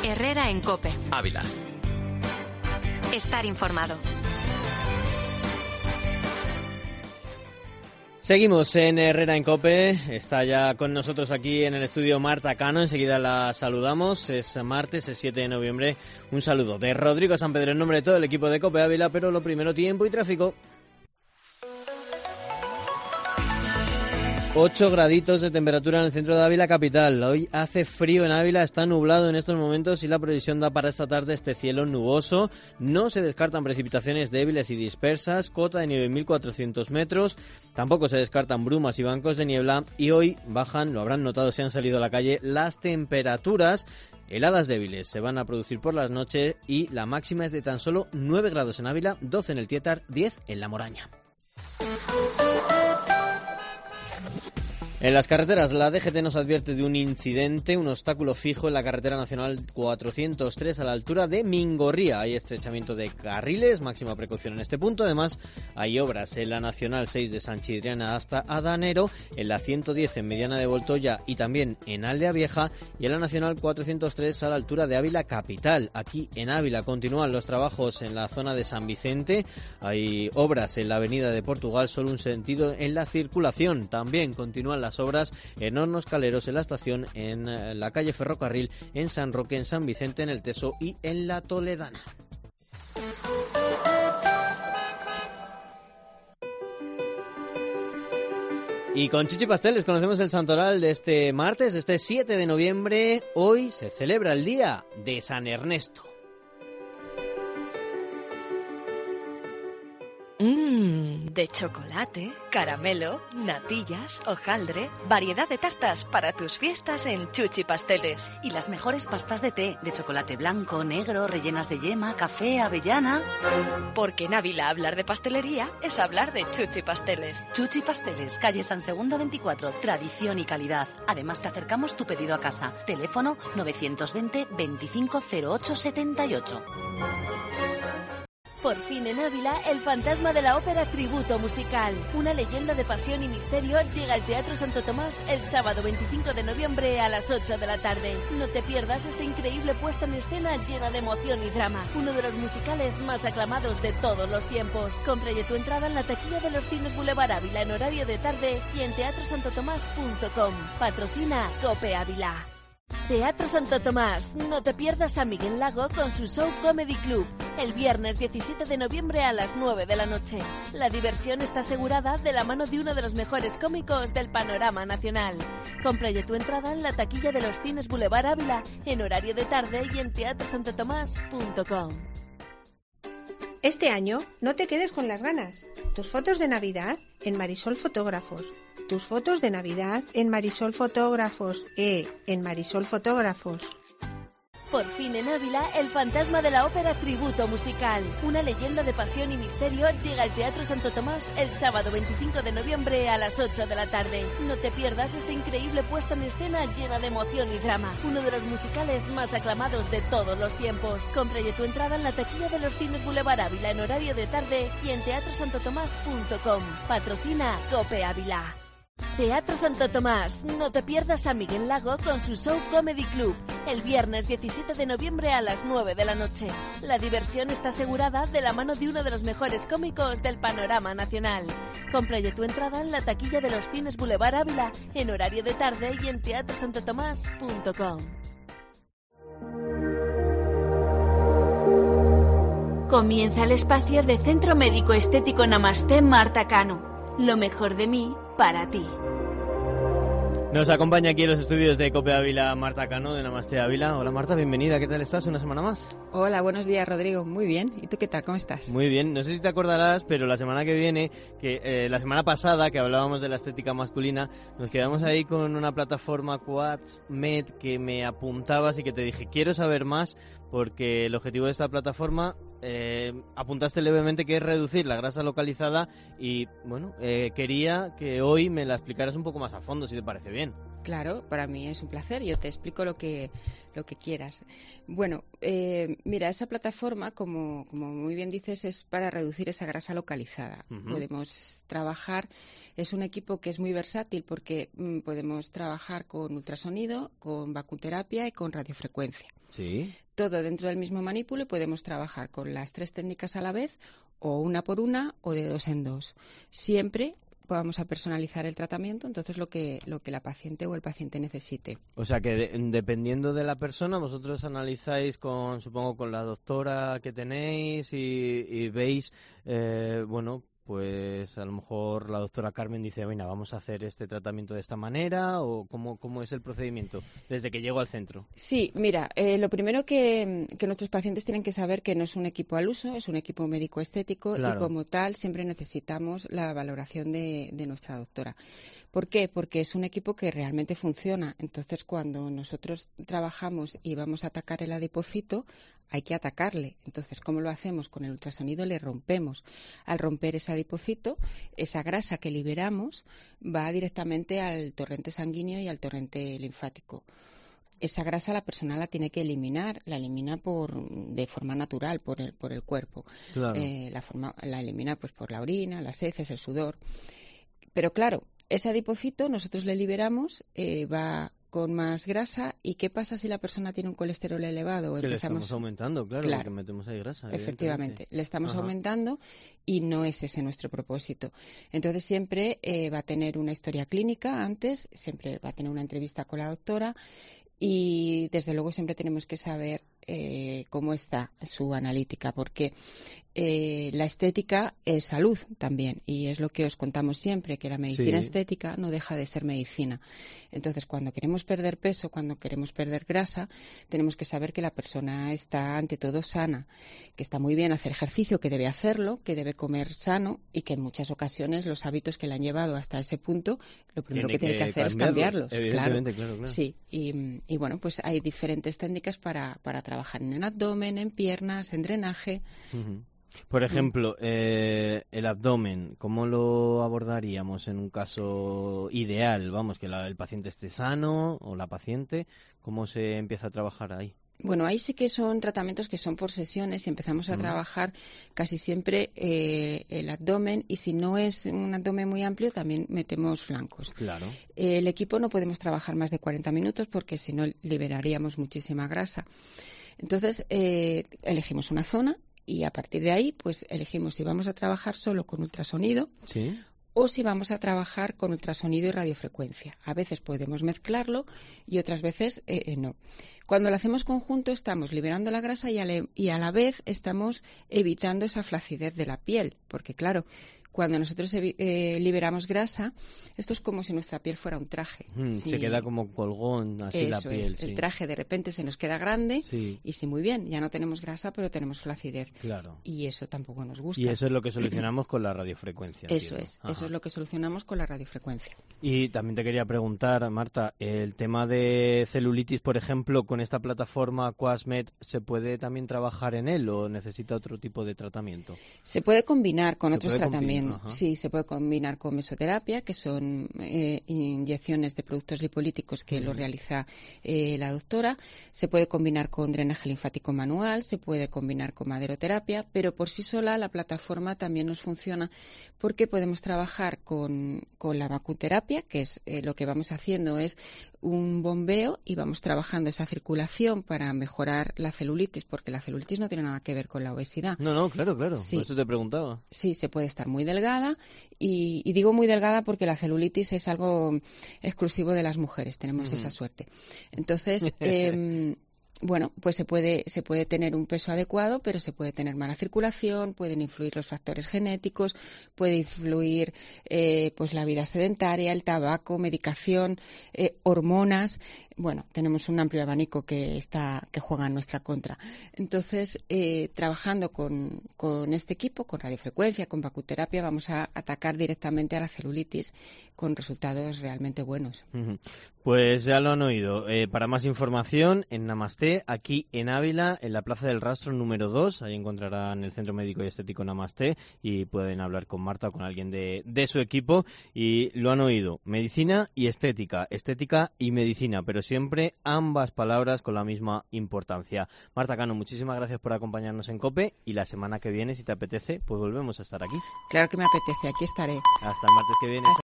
Herrera en COPE. Ávila. Estar informado. Seguimos en Herrera en COPE. Está ya con nosotros aquí en el estudio Marta Cano. Enseguida la saludamos. Es martes, es 7 de noviembre. Un saludo de Rodrigo San Pedro en nombre de todo el equipo de COPE Ávila, pero lo primero, tiempo y tráfico. 8 graditos de temperatura en el centro de Ávila capital. Hoy hace frío en Ávila, está nublado en estos momentos y la previsión da para esta tarde este cielo nuboso. No se descartan precipitaciones débiles y dispersas, cota de nieve 1400 metros. Tampoco se descartan brumas y bancos de niebla. Y hoy bajan, lo habrán notado si han salido a la calle, las temperaturas. Heladas débiles se van a producir por las noches y la máxima es de tan solo 9 grados en Ávila, 12 en el Tietar, 10 en La Moraña. En las carreteras, la DGT nos advierte de un incidente, un obstáculo fijo en la carretera nacional 403 a la altura de Mingorría. Hay estrechamiento de carriles, máxima precaución en este punto. Además, hay obras en la nacional 6 de San Chidriana hasta Adanero, en la 110 en Mediana de Voltoya y también en Aldea Vieja, y en la nacional 403 a la altura de Ávila capital. Aquí en Ávila continúan los trabajos en la zona de San Vicente. Hay obras en la avenida de Portugal, solo un sentido en la circulación. También continúan las obras en Hornos Caleros, en la estación, en la calle Ferrocarril, en San Roque, en San Vicente, en el Teso y en la Toledana. Y con Chichi Pasteles conocemos el santoral de este martes, este 7 de noviembre. Hoy se celebra el día de San Ernesto. De chocolate, caramelo, natillas, hojaldre, variedad de tartas para tus fiestas en Chuchi Pasteles. Y las mejores pastas de té, de chocolate blanco, negro, rellenas de yema, café, avellana. Porque en Ávila hablar de pastelería es hablar de Chuchi Pasteles. Chuchi Pasteles, calle San Segundo 24, tradición y calidad. Además te acercamos tu pedido a casa. Teléfono 920 25 08 78. Por fin en Ávila, el fantasma de la ópera Tributo Musical. Una leyenda de pasión y misterio llega al Teatro Santo Tomás el sábado 25 de noviembre a las 8 de la tarde. No te pierdas esta increíble puesta en escena llena de emoción y drama. Uno de los musicales más aclamados de todos los tiempos. Compra ya tu entrada en la taquilla de los Cines Boulevard Ávila en horario de tarde y en teatrosantotomás.com. Patrocina COPE Ávila. Teatro Santo Tomás, no te pierdas a Miguel Lago con su show Comedy Club, el viernes 17 de noviembre a las 9 de la noche. La diversión está asegurada de la mano de uno de los mejores cómicos del panorama nacional. Compra ya tu entrada en la taquilla de los Cines Boulevard Ávila en horario de tarde y en teatrosantotomás.com. Este año no te quedes con las ganas. Tus fotos de Navidad en Marisol Fotógrafos. Tus fotos de Navidad en Marisol Fotógrafos. En Marisol Fotógrafos. Por fin en Ávila, el fantasma de la ópera Tributo Musical. Una leyenda de pasión y misterio llega al Teatro Santo Tomás el sábado 25 de noviembre a las 8 de la tarde. No te pierdas esta increíble puesta en escena llena de emoción y drama. Uno de los musicales más aclamados de todos los tiempos. Compra ya tu entrada en la taquilla de los Cines Boulevard Ávila en horario de tarde y en teatrosantotomás.com. Patrocina COPE Ávila. Teatro Santo Tomás, no te pierdas a Miguel Lago con su show Comedy Club, el viernes 17 de noviembre a las 9 de la noche. La diversión está asegurada de la mano de uno de los mejores cómicos del panorama nacional. Compra ya tu entrada en la taquilla de los Cines Boulevard Ávila en horario de tarde y en teatrosantotomás.com. Comienza el espacio de Centro Médico Estético Namaste Marta Cano. Lo mejor de mí para ti. Nos acompaña aquí en los estudios de COPE Ávila Marta Cano de Namaste Ávila. Hola Marta, bienvenida. ¿Qué tal estás? ¿Una semana más? Hola, buenos días Rodrigo. Muy bien. ¿Y tú qué tal? ¿Cómo estás? Muy bien. No sé si te acordarás, pero la semana que viene, la semana pasada que hablábamos de la estética masculina, nos quedamos ahí con una plataforma QuatsMed que me apuntabas y que te dije, quiero saber más porque el objetivo de esta plataforma, apuntaste levemente que es reducir la grasa localizada y bueno, quería que hoy me la explicaras un poco más a fondo, si te parece bien. Claro, para mí es un placer. Yo te explico lo que quieras. Bueno, mira, esa plataforma, como muy bien dices, es para reducir esa grasa localizada. Uh-huh. Podemos trabajar, es un equipo que es muy versátil porque podemos trabajar con ultrasonido, con vacuterapia y con radiofrecuencia. Sí. Todo dentro del mismo manípulo y podemos trabajar con las 3 técnicas a la vez, o una por una, o de 2 en 2. Siempre vamos a personalizar el tratamiento, entonces lo que la paciente o el paciente necesite. O sea que dependiendo de la persona, vosotros analizáis supongo con la doctora que tenéis y veis, pues a lo mejor la doctora Carmen dice, bueno, vamos a hacer este tratamiento de esta manera, o ¿cómo es el procedimiento desde que llego al centro? Sí, mira, lo primero que nuestros pacientes tienen que saber que no es un equipo al uso, es un equipo médico estético, claro. Y como tal siempre necesitamos la valoración de nuestra doctora. ¿Por qué? Porque es un equipo que realmente funciona. Entonces, cuando nosotros trabajamos y vamos a atacar el adipocito, hay que atacarle. Entonces, ¿cómo lo hacemos? Con el ultrasonido le rompemos. Al romper ese adipocito, esa grasa que liberamos va directamente al torrente sanguíneo y al torrente linfático. Esa grasa la persona la tiene que eliminar, la elimina de forma natural por el cuerpo. Claro. La elimina pues por la orina, las heces, el sudor. Pero claro, ese adipocito nosotros le liberamos, va con más grasa. ¿Y qué pasa si la persona tiene un colesterol elevado? Que le estamos aumentando, claro, porque metemos ahí grasa. Efectivamente, le estamos aumentando y no es ese nuestro propósito. Entonces siempre va a tener una historia clínica antes, siempre va a tener una entrevista con la doctora y desde luego siempre tenemos que saber cómo está su analítica, porque la estética es salud también, y es lo que os contamos siempre, que la medicina estética no deja de ser medicina. Entonces, cuando queremos perder peso, cuando queremos perder grasa, tenemos que saber que la persona está ante todo sana, que está muy bien hacer ejercicio, que debe hacerlo, que debe comer sano y que en muchas ocasiones los hábitos que le han llevado hasta ese punto, lo primero que tiene que hacer es cambiarlos. Evidentemente, claro. Sí, y bueno, pues hay diferentes técnicas para trabajar en el abdomen, en piernas, en drenaje. Uh-huh. Por ejemplo, el abdomen, ¿cómo lo abordaríamos en un caso ideal? Vamos, que el paciente esté sano o la paciente, ¿cómo se empieza a trabajar ahí? Bueno, ahí sí que son tratamientos que son por sesiones y empezamos a trabajar casi siempre el abdomen, y si no es un abdomen muy amplio también metemos flancos. Claro. El equipo no podemos trabajar más de 40 minutos porque si no liberaríamos muchísima grasa. Entonces elegimos una zona y a partir de ahí pues elegimos si vamos a trabajar solo con ultrasonido. Sí. O si vamos a trabajar con ultrasonido y radiofrecuencia. A veces podemos mezclarlo y otras veces no. Cuando lo hacemos conjunto estamos liberando la grasa y a la vez estamos evitando esa flacidez de la piel. Porque claro, cuando nosotros liberamos grasa, esto es como si nuestra piel fuera un traje. Se queda como colgón así eso la piel. Es. El traje de repente se nos queda grande y sí, muy bien, ya no tenemos grasa, pero tenemos flacidez. Claro. Y eso tampoco nos gusta. Y eso es lo que solucionamos con la radiofrecuencia. Eso es lo que solucionamos con la radiofrecuencia. Y también te quería preguntar, Marta, el tema de celulitis, por ejemplo, con esta plataforma QuasMed, ¿se puede también trabajar en él o necesita otro tipo de tratamiento? Se puede combinar con otros tratamientos. Ajá. Sí, se puede combinar con mesoterapia, que son inyecciones de productos lipolíticos que lo realiza la doctora. Se puede combinar con drenaje linfático manual, se puede combinar con maderoterapia, pero por sí sola la plataforma también nos funciona porque podemos trabajar con la vacuterapia, que es lo que vamos haciendo es un bombeo y vamos trabajando esa circulación para mejorar la celulitis, porque la celulitis no tiene nada que ver con la obesidad. No, claro, sí. Por eso te preguntaba. Sí, se puede estar muy delgada y digo muy delgada porque la celulitis es algo exclusivo de las mujeres, tenemos esa suerte. Entonces, bueno, pues se puede tener un peso adecuado, pero se puede tener mala circulación, pueden influir los factores genéticos, puede influir pues la vida sedentaria, el tabaco, medicación, hormonas. Bueno, tenemos un amplio abanico que juega en nuestra contra. Entonces, trabajando con este equipo, con radiofrecuencia, con vacuterapia, vamos a atacar directamente a la celulitis con resultados realmente buenos. Pues ya lo han oído. Para más información, en Namaste Namaste, aquí en Ávila, en la Plaza del Rastro número 2. Ahí encontrarán el Centro Médico y Estético Namaste y pueden hablar con Marta o con alguien de su equipo. Y lo han oído, medicina y estética y medicina, pero siempre ambas palabras con la misma importancia. Marta Cano, muchísimas gracias por acompañarnos en COPE y la semana que viene, si te apetece, pues volvemos a estar aquí. Claro que me apetece, aquí estaré. Hasta el martes que viene.